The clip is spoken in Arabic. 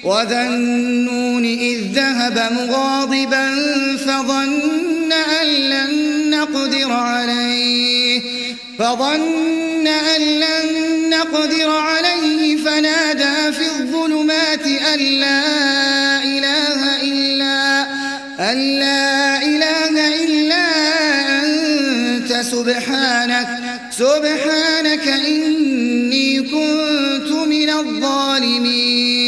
وذا النون إذ ذهب مغاضبا فظن أن لن نقدر عليه فنادى في الظلمات أن لا إله إلا أنت سبحانك إني كنت من الظالمين.